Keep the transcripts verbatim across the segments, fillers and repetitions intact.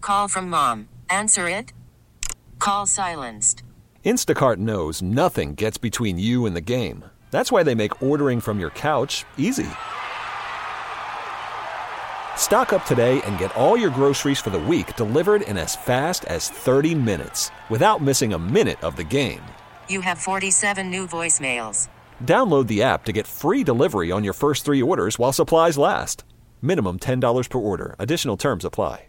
Call from mom. Answer it. Call silenced. Instacart knows nothing gets between you and the game. That's why they make ordering from your couch easy. Stock up today and get all your groceries for the week delivered in as fast as thirty minutes without missing a minute of the game. You have forty-seven new voicemails. Download the app to get free delivery on your first three orders while supplies last. Minimum ten dollars per order. Additional terms apply.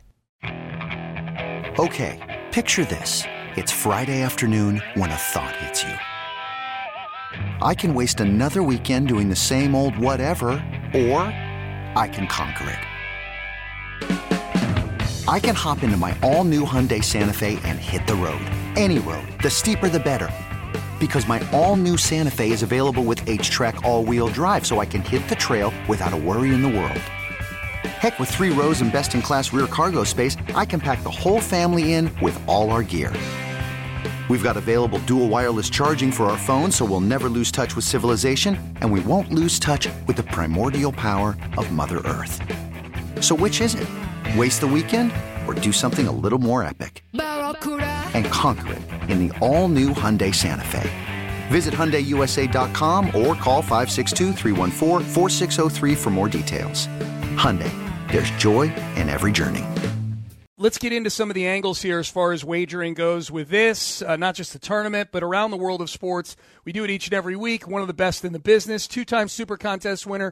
Okay, picture this. It's Friday afternoon when a thought hits you. I can waste another weekend doing the same old whatever, or I can conquer it. I can hop into my all-new Hyundai Santa Fe and hit the road. Any road. The steeper the better. Because my all-new Santa Fe is available with H-Track all-wheel drive, so I can hit the trail without a worry in the world. Heck, with three rows and best-in-class rear cargo space, I can pack the whole family in with all our gear. We've got available dual wireless charging for our phones, so we'll never lose touch with civilization, and we won't lose touch with the primordial power of Mother Earth. So which is it? Waste the weekend or do something a little more epic? And conquer it in the all-new Hyundai Santa Fe. Visit Hyundai U S A dot com or call five six two, three one four, four six zero three for more details. Hyundai, there's joy in every journey. Let's get into some of the angles here as far as wagering goes with this, uh, not just the tournament, but around the world of sports. We do it each and every week. One of the best in the business, two-time Super Contest winner.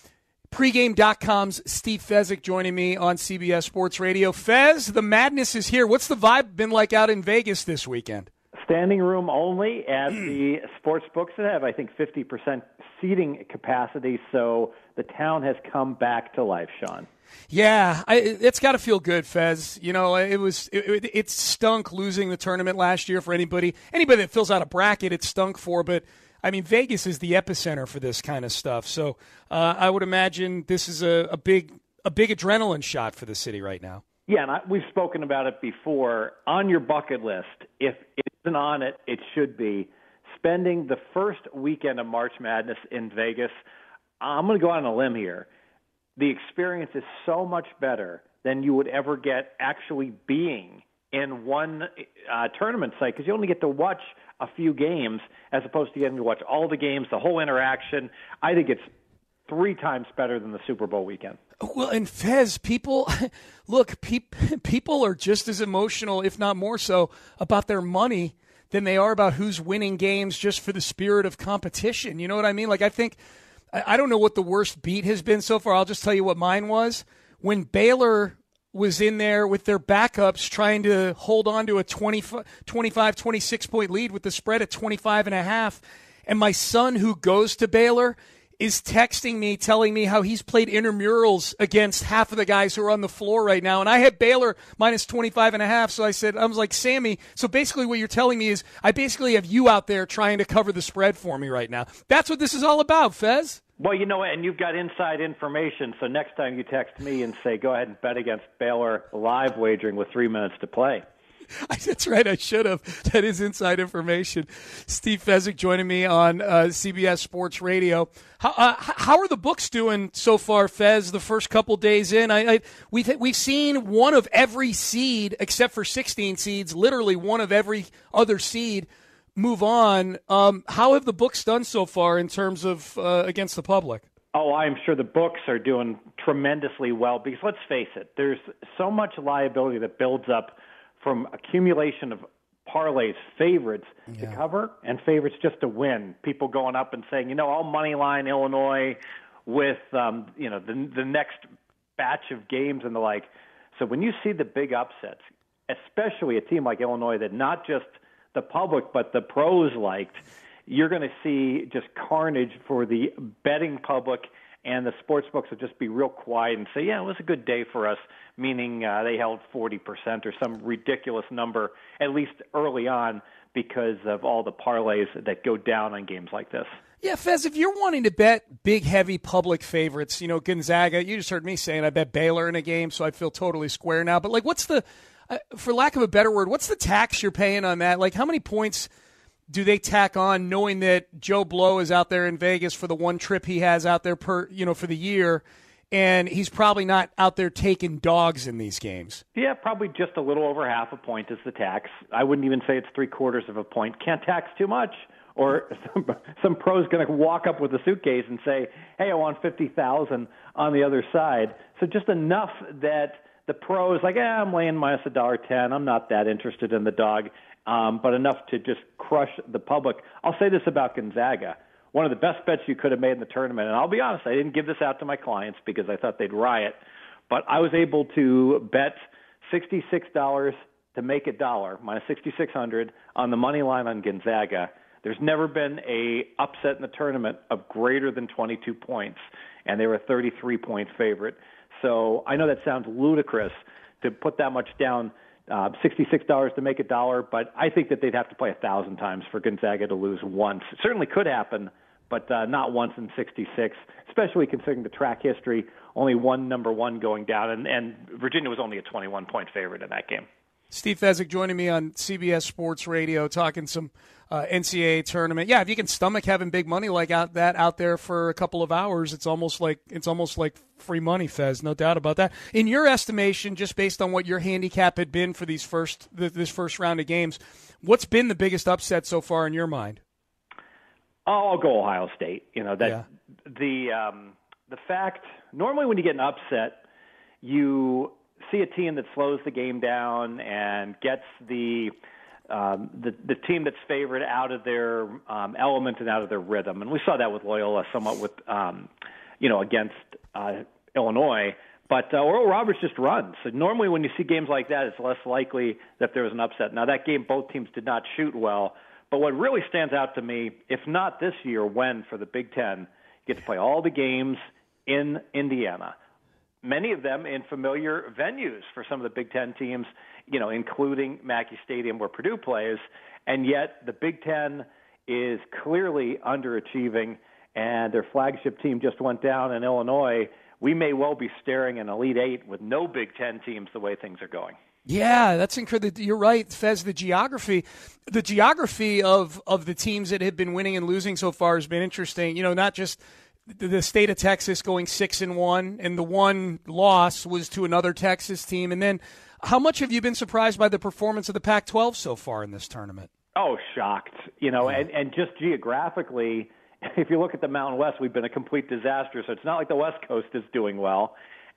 Pregame dot com's Steve Fezzik joining me on C B S Sports Radio. Fez, the madness is here. What's the vibe been like out in Vegas this weekend? Standing room only at the sports books that have, I think, fifty percent seating capacity, so the town has come back to life, Sean. Yeah, I, it's got to feel good, Fez. You know, it was it, it, it stunk losing the tournament last year for anybody. Anybody that fills out a bracket, it stunk for, but I mean, Vegas is the epicenter for this kind of stuff. So uh, I would imagine this is a, a big a big adrenaline shot for the city right now. Yeah, and I, we've spoken about it before. On your bucket list, if it isn't on it, it should be spending the first weekend of March Madness in Vegas. I'm going to go on a limb here. The experience is so much better than you would ever get actually being in one uh, tournament site, because you only get to watch a few games as opposed to getting to watch all the games, the whole interaction. I think it's three times better than the Super Bowl weekend. Well, and Fez, people, look, pe- people are just as emotional, if not more so, about their money than they are about who's winning games just for the spirit of competition. You know what I mean? Like, I think, I don't know what the worst beat has been so far. I'll just tell you what mine was. When Baylor was in there with their backups trying to hold on to a twenty-five, twenty-six point lead with the spread at twenty-five and a half. And my son, who goes to Baylor, is texting me, telling me how he's played intramurals against half of the guys who are on the floor right now. And I had Baylor minus twenty-five and a half. So I said, I was like, Sammy, so basically what you're telling me is I basically have you out there trying to cover the spread for me right now. That's what this is all about, Fez. Well, you know, and you've got inside information. So next time you text me and say, go ahead and bet against Baylor live wagering with three minutes to play. That's right. I should have. That is inside information. Steve Fezzik joining me on uh, C B S Sports Radio. How, uh, how are the books doing so far, Fez? The first couple days in, I, I we've we've seen one of every seed except for sixteen seeds. Literally one of every other seed move on. Um, how have the books done so far in terms of uh, against the public? Oh, I'm sure the books are doing tremendously well because let's face it, there's so much liability that builds up from accumulation of parlays, favorites yeah. to cover and favorites just to win. People going up and saying, you know, I'll money line Illinois with, um, you know, the, the next batch of games and the like. So when you see the big upsets, especially a team like Illinois that not just the public but the pros liked, you're going to see just carnage for the betting public, and the sports books will just be real quiet and say, yeah, it was a good day for us, meaning uh, they held forty percent or some ridiculous number, at least early on, because of all the parlays that go down on games like this. Yeah, Fez, if you're wanting to bet big, heavy public favorites, you know, Gonzaga, you just heard me saying I bet Baylor in a game, so I feel totally square now. But, like, what's the, uh, for lack of a better word, what's the tax you're paying on that? Like, how many points do they tack on knowing that Joe Blow is out there in Vegas for the one trip he has out there per, you know, for the year, and he's probably not out there taking dogs in these games. Yeah, probably just a little over half a point is the tax. I wouldn't even say it's three quarters of a point. Can't tax too much. Or some, some pro's going to walk up with a suitcase and say, hey, I want fifty thousand dollars on the other side. So just enough that the pro is like, eh, I'm laying minus a dollar ten. I'm not that interested in the dog, um, but enough to just crush the public. I'll say this about Gonzaga. One of the best bets you could have made in the tournament, and I'll be honest, I didn't give this out to my clients because I thought they'd riot, but I was able to bet sixty-six dollars to make a dollar, minus sixty-six hundred, on the money line on Gonzaga. There's never been a upset in the tournament of greater than twenty-two points, and they were a thirty-three point favorite. So I know that sounds ludicrous to put that much down, uh, sixty-six dollars to make a dollar, but I think that they'd have to play a thousand times for Gonzaga to lose once. It certainly could happen, but uh, not once in sixty-six, especially considering the track history, only one number one going down, and, and Virginia was only a twenty-one point favorite in that game. Steve Fezzik joining me on C B S Sports Radio, talking some uh, N C double A tournament. Yeah, if you can stomach having big money like out, that out there for a couple of hours, it's almost like it's almost like free money, Fez. No doubt about that. In your estimation, just based on what your handicap had been for these first this first round of games, what's been the biggest upset so far in your mind? Oh, I'll go Ohio State. You know that yeah. the um, the fact normally when you get an upset, you see a team that slows the game down and gets the um, the, the team that's favored out of their um, element and out of their rhythm. And we saw that with Loyola somewhat with, um, you know, against uh, Illinois. But uh, Oral Roberts just runs. So normally when you see games like that, it's less likely that there was an upset. Now, that game, both teams did not shoot well. But what really stands out to me, if not this year, when for the Big Ten, you get to play all the games in Indiana. Many of them in familiar venues for some of the Big Ten teams, you know, including Mackey Stadium where Purdue plays. And yet the Big Ten is clearly underachieving, and their flagship team just went down in Illinois. We may well be staring an Elite Eight with no Big Ten teams the way things are going. Yeah, that's incredible. You're right, Fez. The geography, the geography of, of the teams that have been winning and losing so far has been interesting. You know, not just the state of Texas going six and one, and the one loss was to another Texas team. And then, how much have you been surprised by the performance of the Pac twelve so far in this tournament? Oh, shocked. You know, and, and just geographically, if you look at the Mountain West, we've been a complete disaster. So it's not like the West Coast is doing well.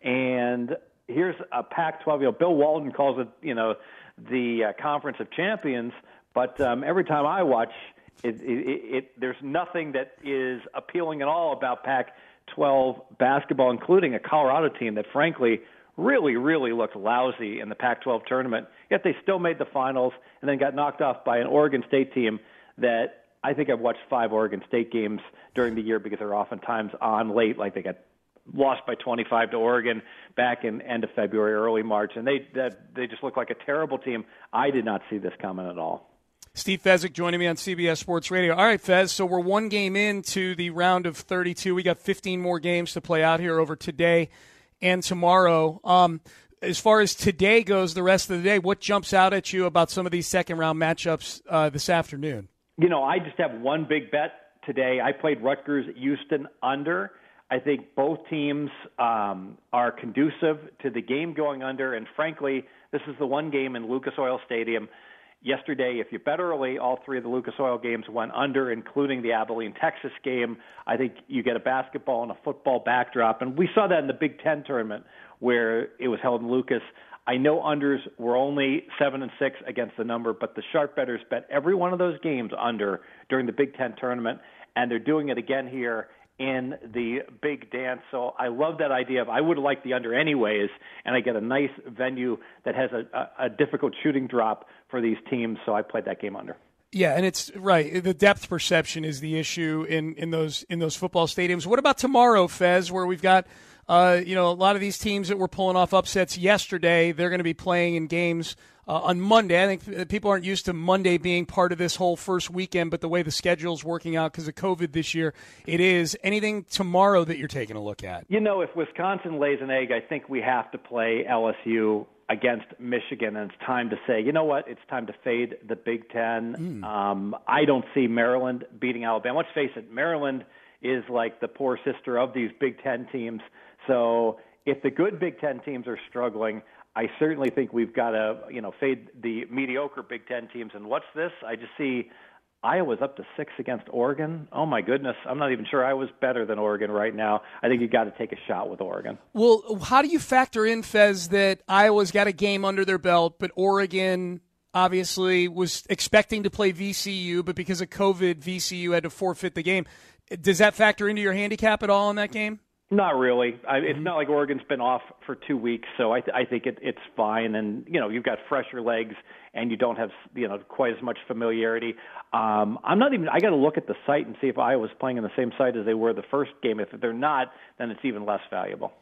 And here's a Pac twelve. You know, Bill Walton calls it, you know, the uh, Conference of Champions. But um, every time I watch. It, it, it, there's nothing that is appealing at all about Pac twelve basketball, including a Colorado team that, frankly, really, really looked lousy in the Pac twelve tournament. Yet they still made the finals and then got knocked off by an Oregon State team that I think I've watched five Oregon State games during the year because they're oftentimes on late, like they got lost by twenty-five to Oregon back in end of February, early March, and they that, they just look like a terrible team. I did not see this coming at all. Steve Fezzik joining me on C B S Sports Radio. All right, Fez, so we're one game into the round of thirty-two. We got fifteen more games to play out here over today and tomorrow. Um, as far as today goes, the rest of the day, what jumps out at you about some of these second-round matchups uh, this afternoon? You know, I just have one big bet today. I played Rutgers-Houston under. I think both teams um, are conducive to the game going under, and frankly, this is the one game in Lucas Oil Stadium. Yesterday, if you bet early, all three of the Lucas Oil games went under, including the Abilene, Texas game. I think you get a basketball and a football backdrop. And we saw that in the Big Ten tournament where it was held in Lucas. I know unders were only seven and six against the number, but the sharp bettors bet every one of those games under during the Big Ten tournament, and they're doing it again here in the big dance. So I love that idea of I would like the under anyways, and I get a nice venue that has a, a, a difficult shooting drop for these teams, so I played that game under. Yeah, and it's right. The depth perception is the issue in, in those in those football stadiums. What about tomorrow, Fez, where we've got uh, you know a lot of these teams that were pulling off upsets yesterday? They're going to be playing in games uh, on Monday. I think people aren't used to Monday being part of this whole first weekend, but the way the schedule's working out because of COVID this year, it is. Anything tomorrow that you're taking a look at? You know, if Wisconsin lays an egg, I think we have to play L S U against Michigan, and it's time to say, you know what, it's time to fade the Big Ten. Mm. Um, I don't see Maryland beating Alabama. Let's face it, Maryland is like the poor sister of these Big Ten teams. So if the good Big Ten teams are struggling, I certainly think we've got to, you know, fade the mediocre Big Ten teams. And what's this? I just see Iowa's up to six against Oregon. Oh, my goodness. I'm not even sure Iowa's better than Oregon right now. I think you've got to take a shot with Oregon. Well, how do you factor in, Fez, that Iowa's got a game under their belt, but Oregon obviously was expecting to play V C U, but because of COVID, V C U had to forfeit the game. Does that factor into your handicap at all in that game? Not really. I, it's Mm-hmm. not like Oregon's been off for two weeks, so I, th- I think it, it's fine. And you know, you've got fresher legs, and you don't have you know quite as much familiarity. Um, I'm not even. I got to look at the site and see if Iowa's playing in the same site as they were the first game. If they're not, then it's even less valuable.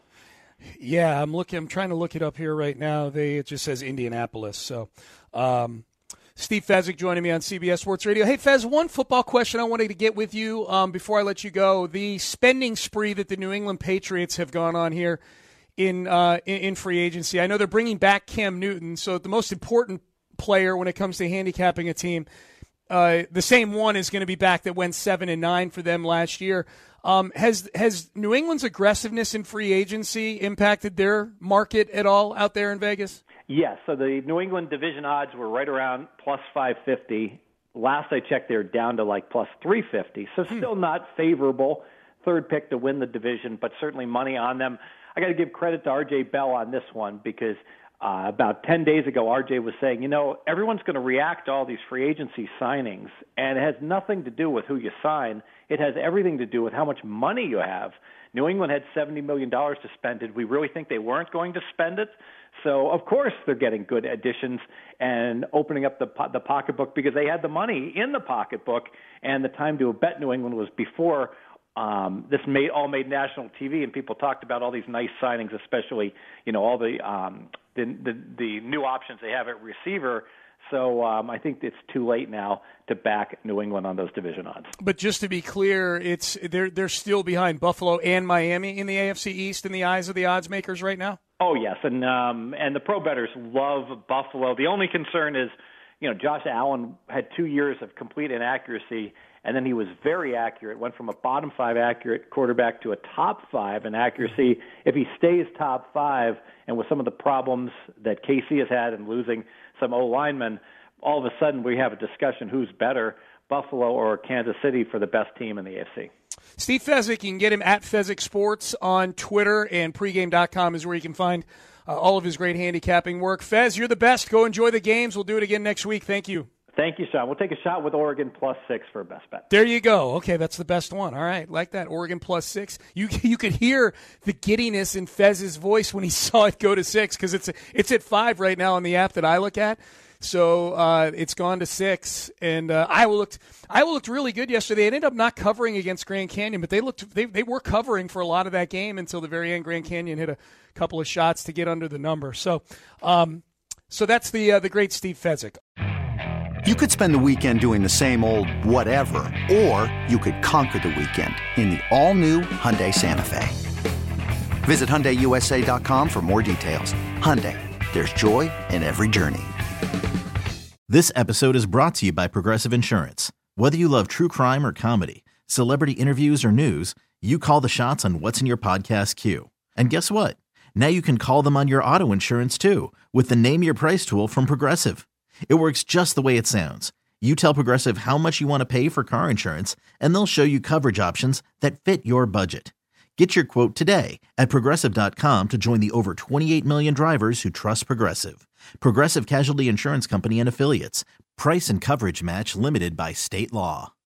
Yeah, I'm looking. I'm trying to look it up here right now. They it just says Indianapolis. So. Um, Steve Fezzik joining me on C B S Sports Radio. Hey, Fez, one football question I wanted to get with you um, before I let you go. The spending spree that the New England Patriots have gone on here in, uh, in in free agency. I know they're bringing back Cam Newton, so the most important player when it comes to handicapping a team, uh, the same one is going to be back that went seven and nine for them last year. Um, has has New England's aggressiveness in free agency impacted their market at all out there in Vegas? Yes, so the New England division odds were right around plus five fifty. Last I checked, they were down to like plus three fifty, so still not favorable. Third pick to win the division, but certainly money on them. I got to give credit to R J Bell on this one because uh, about ten days ago, R J was saying, you know, everyone's going to react to all these free agency signings, and it has nothing to do with who you sign. It has everything to do with how much money you have. New England had seventy million dollars to spend. Did we really think they weren't going to spend it? So, of course, they're getting good additions and opening up the the pocketbook because they had the money in the pocketbook, and the time to bet New England was before um, this made, all made national T V, and people talked about all these nice signings, especially, you know, all the um, the, the, the new options they have at receiver. So um, I think it's too late now to back New England on those division odds. But just to be clear, it's they're they're still behind Buffalo and Miami in the A F C East in the eyes of the odds makers right now. Oh yes, and um, and the pro bettors love Buffalo. The only concern is, you know, Josh Allen had two years of complete inaccuracy, and then he was very accurate. Went from a bottom five accurate quarterback to a top five in accuracy. If he stays top five, and with some of the problems that K C has had in losing some O linemen, all of a sudden we have a discussion who's better, Buffalo or Kansas City for the best team in the A F C. Steve Fezzik, you can get him at Fezzik Sports on Twitter, and pregame dot com is where you can find uh, all of his great handicapping work. Fez, you're the best. Go enjoy the games. We'll do it again next week. Thank you. Thank you, Sean. We'll take a shot with Oregon plus six for a best bet. There you go. Okay, that's the best one. All right, like that. Oregon plus six. You you could hear the giddiness in Fez's voice when he saw it go to six because it's it's at five right now on the app that I look at. So uh, it's gone to six, and uh, Iowa looked Iowa looked really good yesterday. They ended up not covering against Grand Canyon, but they looked they they were covering for a lot of that game until the very end. Grand Canyon hit a couple of shots to get under the number. So um, so that's the uh, the great Steve Fezzik. You could spend the weekend doing the same old whatever, or you could conquer the weekend in the all-new Hyundai Santa Fe. Visit Hyundai U S A dot com for more details. Hyundai, there's joy in every journey. This episode is brought to you by Progressive Insurance. Whether you love true crime or comedy, celebrity interviews or news, you call the shots on what's in your podcast queue. And guess what? Now you can call them on your auto insurance too with the Name Your Price tool from Progressive. It works just the way it sounds. You tell Progressive how much you want to pay for car insurance, and they'll show you coverage options that fit your budget. Get your quote today at Progressive dot com to join the over twenty-eight million drivers who trust Progressive. Progressive Casualty Insurance Company and Affiliates. Price and coverage match limited by state law.